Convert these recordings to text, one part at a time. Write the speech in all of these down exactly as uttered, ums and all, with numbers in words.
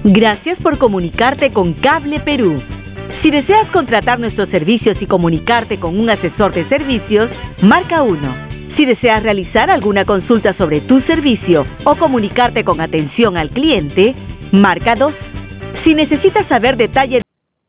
Gracias por comunicarte con Cable Perú. Si deseas contratar nuestros servicios y comunicarte con un asesor de servicios, marca uno. Si deseas realizar alguna consulta sobre tu servicio o comunicarte con atención al cliente, marca dos. Si necesitas saber detalles.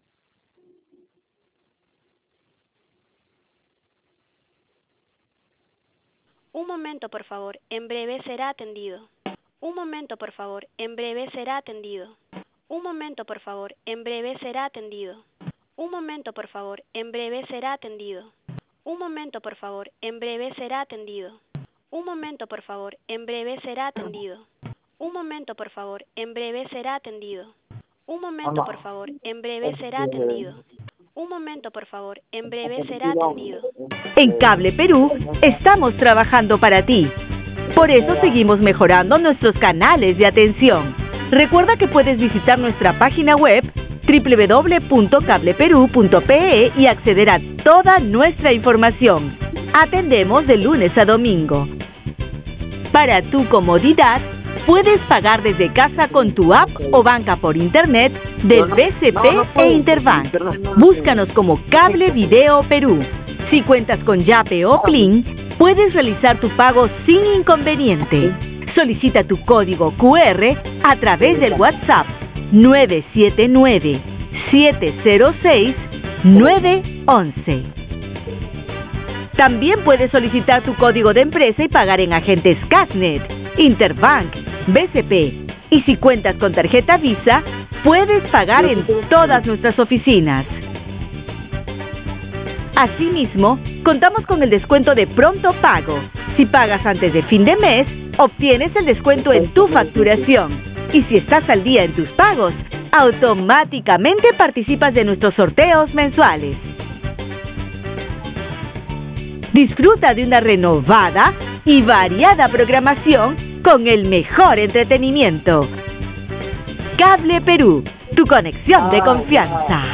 Un momento, por favor. En breve será atendido. Un momento, por favor. En breve será atendido. Un momento, por favor. En breve será atendido. Un momento, por favor. En breve será atendido. Un momento, por favor. En breve será atendido. Un momento, por favor. En breve será atendido. Un momento, por favor. En breve será atendido. Un momento, por favor. En breve será atendido. Un momento, por favor. En breve será atendido. En Cable Perú estamos trabajando para ti. Por eso seguimos mejorando nuestros canales de atención. Recuerda que puedes visitar nuestra página web doble u doble u doble u punto cable perú punto pe e y acceder a toda nuestra información. Atendemos de lunes a domingo. Para tu comodidad, puedes pagar desde casa con tu app o banca por internet del B C P e Interbank. Búscanos como Cable Video Perú. Si cuentas con Yape o Plin, puedes realizar tu pago sin inconveniente. Solicita tu código cu erre a través del WhatsApp nueve siete nueve, siete cero seis, nueve once. También puedes solicitar tu código de empresa y pagar en agentes Cashnet, Interbank, B C P. Y si cuentas con tarjeta Visa, puedes pagar en todas nuestras oficinas. Asimismo, contamos con el descuento de pronto pago. Si pagas antes de fin de mes, obtienes el descuento en tu facturación. Y si estás al día en tus pagos, automáticamente participas de nuestros sorteos mensuales. Disfruta de una renovada y variada programación con el mejor entretenimiento. Cable Perú, tu conexión de confianza.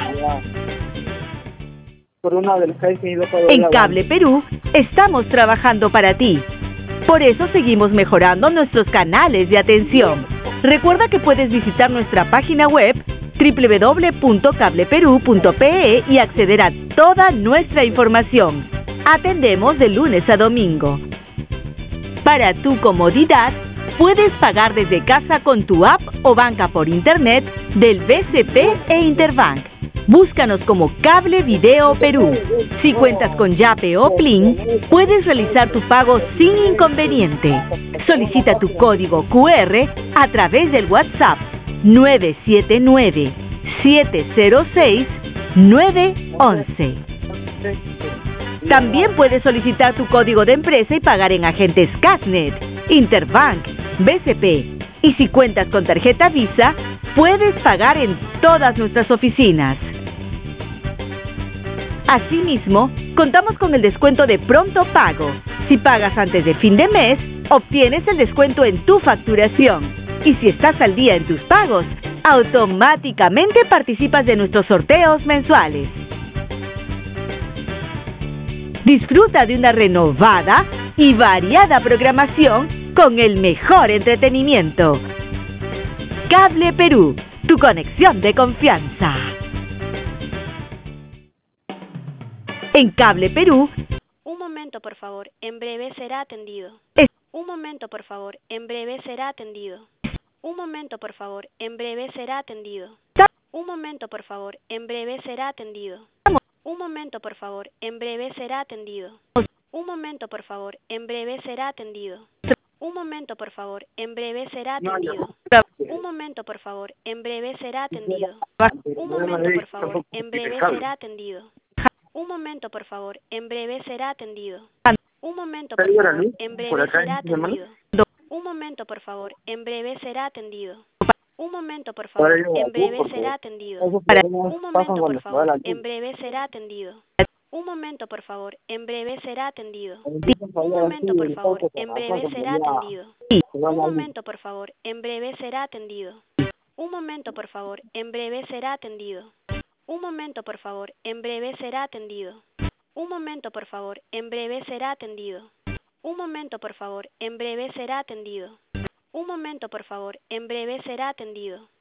En Cable Perú estamos trabajando para ti. Por eso seguimos mejorando nuestros canales de atención. Recuerda que puedes visitar nuestra página web doble u doble u doble u punto cable perú punto pe e y acceder a toda nuestra información. Atendemos de lunes a domingo. Para tu comodidad, puedes pagar desde casa con tu app o banca por internet del B C P e Interbank. Búscanos como Cable Video Perú. Si cuentas con Yape o Plin, puedes realizar tu pago sin inconveniente. Solicita tu código cu erre a través del WhatsApp nueve siete nueve, siete cero seis, nueve once. También puedes solicitar tu código de empresa y pagar en agentes Cashnet, Interbank, B C P. Y si cuentas con tarjeta Visa, puedes pagar en todas nuestras oficinas. Asimismo, contamos con el descuento de pronto pago. Si pagas antes de fin de mes, obtienes el descuento en tu facturación. Y si estás al día en tus pagos, automáticamente participas de nuestros sorteos mensuales. Disfruta de una renovada y variada programación con el mejor entretenimiento. Cable Perú, tu conexión de confianza. En Cable Perú. Un momento, por favor. En breve será atendido. Es... Un momento, por favor. En breve será atendido. Un momento, por favor. En breve será atendido. Un momento, por favor. En breve será atendido. Un momento, por favor. En breve será atendido. Un momento, por favor. En breve será atendido. Un momento, por favor. En breve será atendido. Un momento, por favor. En breve será atendido. Un momento, por favor. En breve será atendido. Un momento, por favor. En breve será atendido. Un momento, por favor. En breve será atendido. Un momento, por favor. En breve será atendido. Un momento, por favor. En breve será atendido. Un momento, por favor. En breve será atendido. Un momento, por favor. En breve será atendido. Un momento, por favor. En breve será atendido. Un momento, por favor. En breve será atendido. Un momento, por favor. En breve será atendido. Un momento, por favor. En breve será atendido. Un momento, por favor. En breve será atendido. Un momento, por favor. En breve será atendido. Un momento, por favor. En breve será atendido.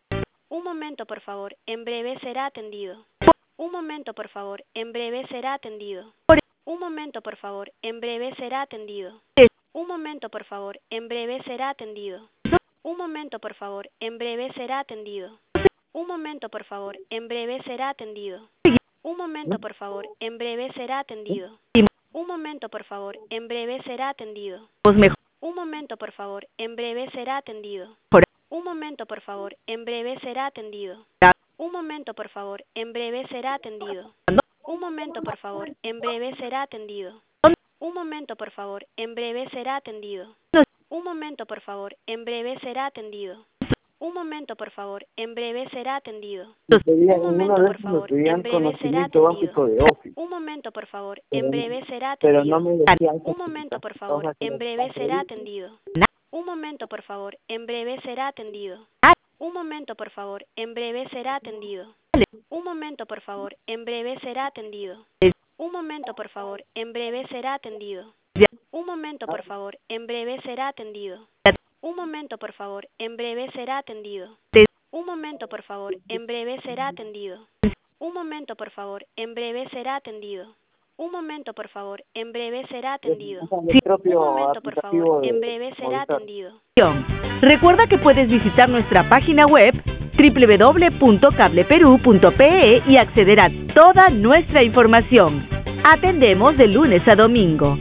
Un momento, por favor. En breve será atendido. Un momento, por favor. En breve será atendido. Un momento, por favor. En breve será atendido. Un momento, por favor. En breve será atendido. Un momento, por favor. En breve será atendido. Un momento, por favor. En breve será atendido. Un momento, por favor. En breve será atendido. Un momento, por favor. En breve será atendido. Un momento, por favor. En breve será atendido. Un momento, por favor. En breve será atendido. Un momento, por favor. En breve será atendido. Un momento, por favor. En breve será atendido. Un momento, por favor. En breve será atendido. Un momento, por favor. En breve será atendido. Un momento, por favor. En breve será atendido. Un momento, por favor. En breve será atendido. Un momento, por favor. En breve será atendido. Un momento, por favor. En breve será atendido. Un momento, por favor. En breve será atendido. Un momento, por favor. En breve será atendido. Un momento, por favor. En breve será atendido. Un momento, por favor. En breve será atendido. Un momento, por favor. En breve será atendido. Un momento, por favor. En breve será atendido. Un momento, por favor. En breve será atendido. Un momento, por favor. En breve será atendido. Un momento, por favor. En breve será atendido. Un momento, por favor. En breve será atendido. Recuerda que puedes visitar nuestra página web doble u doble u doble u punto cable perú punto pe e y acceder a toda nuestra información. Atendemos de lunes a domingo.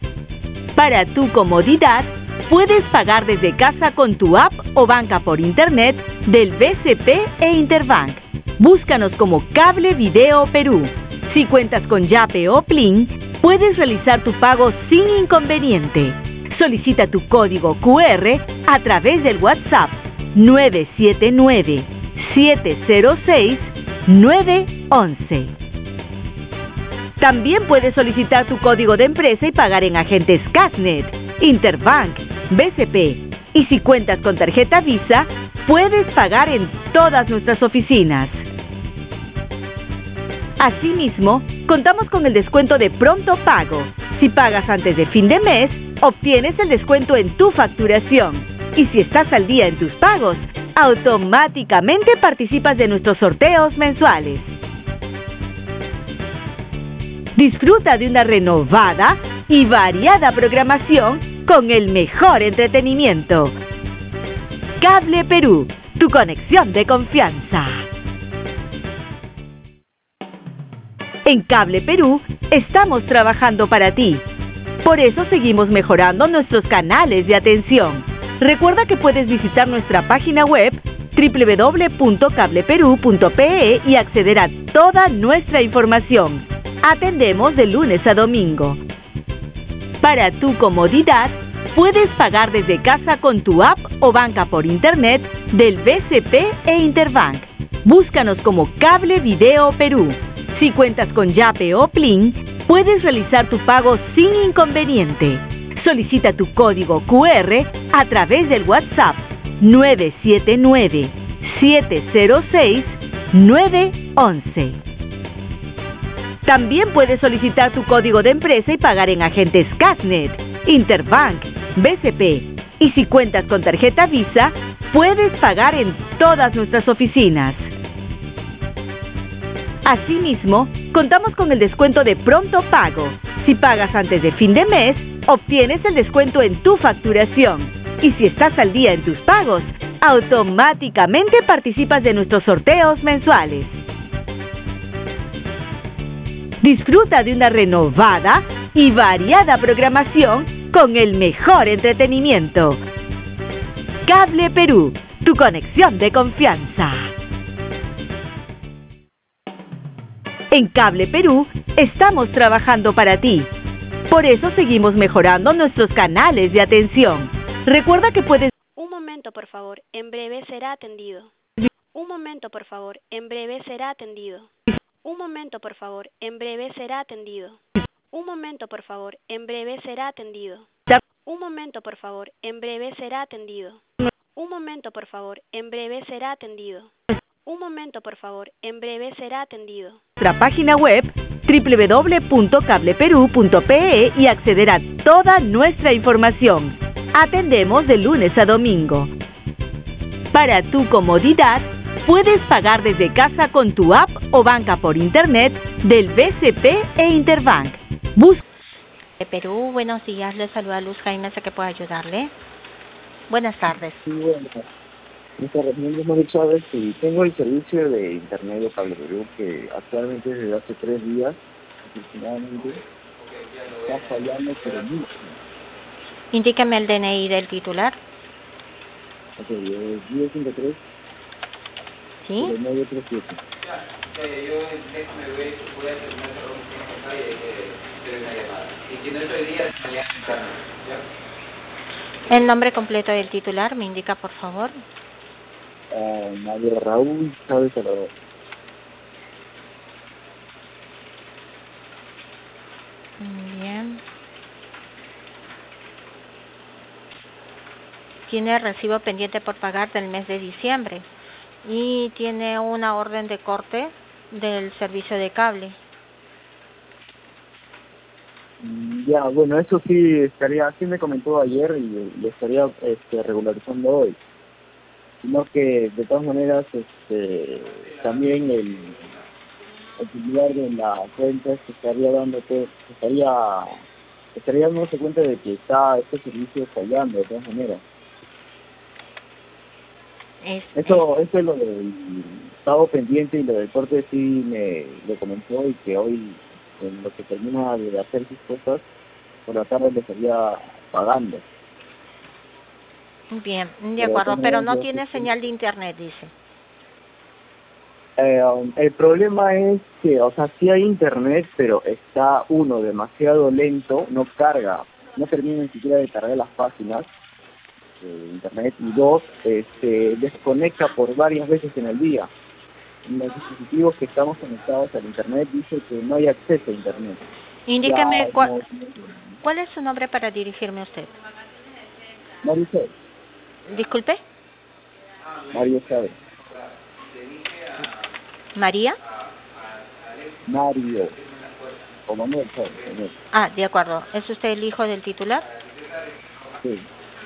Para tu comodidad, puedes pagar desde casa con tu app o banca por internet del B C P e Interbank. Búscanos como Cable Video Perú. Si cuentas con Yape o Plin, puedes realizar tu pago sin inconveniente. Solicita tu código cu erre a través del WhatsApp nueve siete nueve, siete cero seis, nueve once. También puedes solicitar tu código de empresa y pagar en agentes Casnet, Interbank, B C P. Y si cuentas con tarjeta Visa, puedes pagar en todas nuestras oficinas. Asimismo, contamos con el descuento de pronto pago. Si pagas antes de fin de mes, obtienes el descuento en tu facturación. Y si estás al día en tus pagos, automáticamente participas de nuestros sorteos mensuales. Disfruta de una renovada y variada programación con el mejor entretenimiento. Cable Perú, tu conexión de confianza. En Cable Perú estamos trabajando para ti. Por eso seguimos mejorando nuestros canales de atención. Recuerda que puedes visitar nuestra página web doble u doble u doble u punto cable perú punto pe e y acceder a toda nuestra información. Atendemos de lunes a domingo. Para tu comodidad, puedes pagar desde casa con tu app o banca por internet del B C P e Interbank. Búscanos como Cable Video Perú. Si cuentas con Yape o Plin, puedes realizar tu pago sin inconveniente. Solicita tu código cu erre a través del WhatsApp nueve siete nueve, siete cero seis, nueve once. También puedes solicitar tu código de empresa y pagar en agentes Casnet, Interbank, B C P. Y si cuentas con tarjeta Visa, puedes pagar en todas nuestras oficinas. Asimismo, contamos con el descuento de pronto pago. Si pagas antes de fin de mes, obtienes el descuento en tu facturación. Y si estás al día en tus pagos, automáticamente participas de nuestros sorteos mensuales. Disfruta de una renovada y variada programación con el mejor entretenimiento. Cable Perú, tu conexión de confianza. En Cable Perú estamos trabajando para ti. Por eso seguimos mejorando nuestros canales de atención. Recuerda que puedes... Un momento, por favor. En breve será atendido. Un momento, por favor. En breve será atendido. Un momento, por favor. En breve será atendido. Un momento, por favor. En breve será atendido. Un momento, por favor. En breve será atendido. Un momento, por favor. En breve será atendido. Un momento, por favor. En breve será atendido. Nuestra página web doble u doble u doble u punto cable perú punto pe e y acceder a toda nuestra información. Atendemos de lunes a domingo. Para tu comodidad, puedes pagar desde casa con tu app o banca por internet del B C P e Interbank. Busca de Perú, buenos días, le saluda Luz Jaime, sé que puedo ayudarle. Buenas tardes. Sí, bueno, nuestra reunión de Mario Chávez y tengo el servicio de internet de Cable Perú que actualmente desde hace tres días aproximadamente está fallando pero mucho. Indíqueme el D N I del titular. Ok, es diez cincuenta y tres. ¿Sí? nueve tres siete. El nombre completo del titular, me indica por favor. Uh, Mario Raúl Chávez Salvador. Bien. Tiene recibo pendiente por pagar del mes de diciembre y tiene una orden de corte del servicio de cable. Ya, bueno, eso sí estaría, sí me comentó ayer y lo estaría este, regularizando hoy. Sino que de todas maneras este, también el, el titular de la cuenta se estaría dando se estaría estaría dándose cuenta de que está este servicio fallando de todas maneras. Es, Eso, eso es lo del estado pendiente y lo del corte sí me lo comentó y que hoy en lo que termina de hacer sus cosas por la tarde le estaría pagando. Bien, de acuerdo, pero no tiene señal de internet, dice. Eh, um, el problema es que, o sea, sí hay internet, pero está, uno, demasiado lento, no carga, no termina ni siquiera de cargar las páginas de internet, y dos, este, desconecta por varias veces en el día. En los dispositivos que estamos conectados al internet dice que no hay acceso a internet. Indíqueme, Ya, cuál, no, ¿cuál es su nombre para dirigirme a usted? Mario Chávez. Disculpe. Mario Chávez. ¿María? Mario. O Manuel Chávez. Manuel. Ah, de acuerdo. ¿Es usted el hijo del titular? Sí.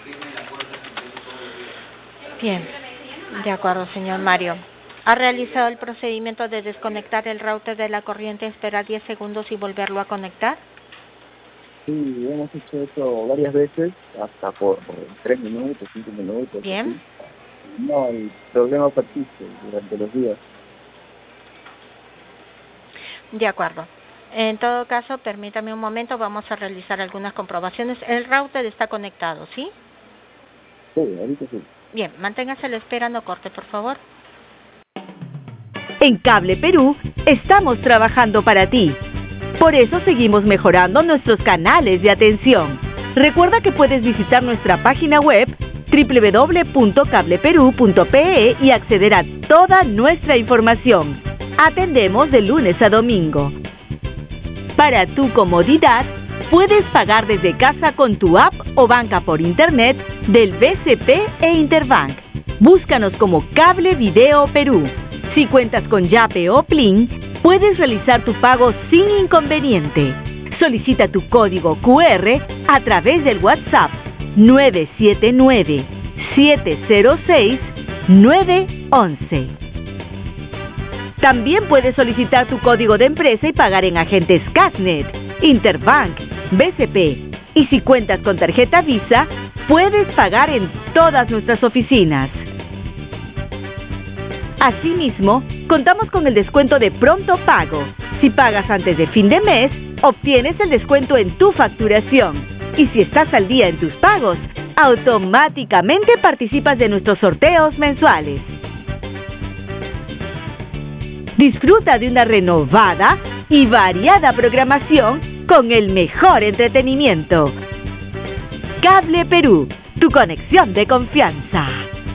Bien, de acuerdo, señor Mario. ¿Ha realizado el procedimiento de desconectar el router de la corriente, esperar diez segundos y volverlo a conectar? Sí, hemos hecho eso varias veces, hasta por, por tres minutos, cinco minutos. Bien. Así. No, el problema persiste durante los días. De acuerdo. En todo caso, permítame un momento, vamos a realizar algunas comprobaciones. El router está conectado, ¿sí? Sí, ahorita sí. Bien, manténgase a la espera, no corte, por favor. En Cable Perú estamos trabajando para ti. Por eso seguimos mejorando nuestros canales de atención. Recuerda que puedes visitar nuestra página web doble u doble u doble u punto cable perú punto pe e y acceder a toda nuestra información. Atendemos de lunes a domingo. Para tu comodidad, puedes pagar desde casa con tu app o banca por internet del B C P e Interbank. Búscanos como Cable Video Perú. Si cuentas con Yape o Plin, puedes realizar tu pago sin inconveniente. Solicita tu código cu erre a través del WhatsApp nueve siete nueve, siete cero seis, nueve once. También puedes solicitar tu código de empresa y pagar en agentes Casnet, Interbank, B C P. Y si cuentas con tarjeta Visa, puedes pagar en todas nuestras oficinas. Asimismo, contamos con el descuento de pronto pago. Si pagas antes de fin de mes, obtienes el descuento en tu facturación. Y si estás al día en tus pagos, automáticamente participas de nuestros sorteos mensuales. Disfruta de una renovada y variada programación con el mejor entretenimiento. Cable Perú, tu conexión de confianza.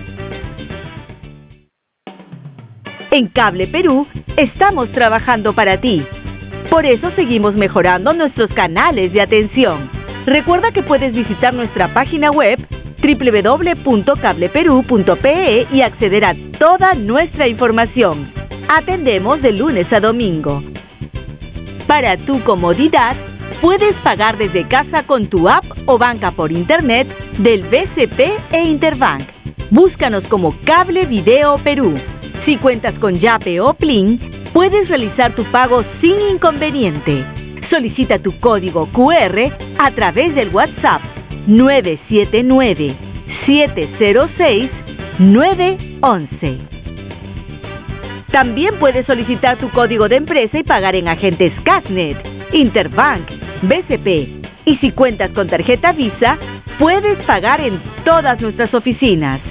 En Cable Perú estamos trabajando para ti. Por eso seguimos mejorando nuestros canales de atención. Recuerda que puedes visitar nuestra página web doble u doble u doble u punto cable perú punto pe e y acceder a toda nuestra información. Atendemos de lunes a domingo. Para tu comodidad, puedes pagar desde casa con tu app o banca por internet del B C P e Interbank. Búscanos como Cable Video Perú. Si cuentas con Yape o Plin, puedes realizar tu pago sin inconveniente. Solicita tu código cu erre a través del WhatsApp nueve siete nueve, siete cero seis, nueve uno uno. También puedes solicitar tu código de empresa y pagar en agentes Casnet, Interbank, B C P. Y si cuentas con tarjeta Visa, puedes pagar en todas nuestras oficinas.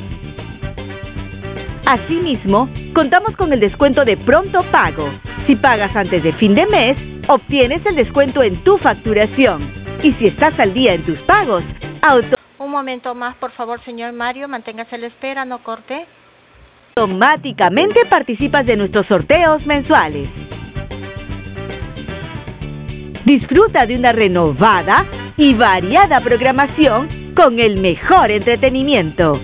Asimismo, contamos con el descuento de pronto pago. Si pagas antes de fin de mes, obtienes el descuento en tu facturación. Y si estás al día en tus pagos, auto... Un momento más, por favor, señor Mario, manténgase a la espera, no corte. Automáticamente participas de nuestros sorteos mensuales. Disfruta de una renovada y variada programación con el mejor entretenimiento.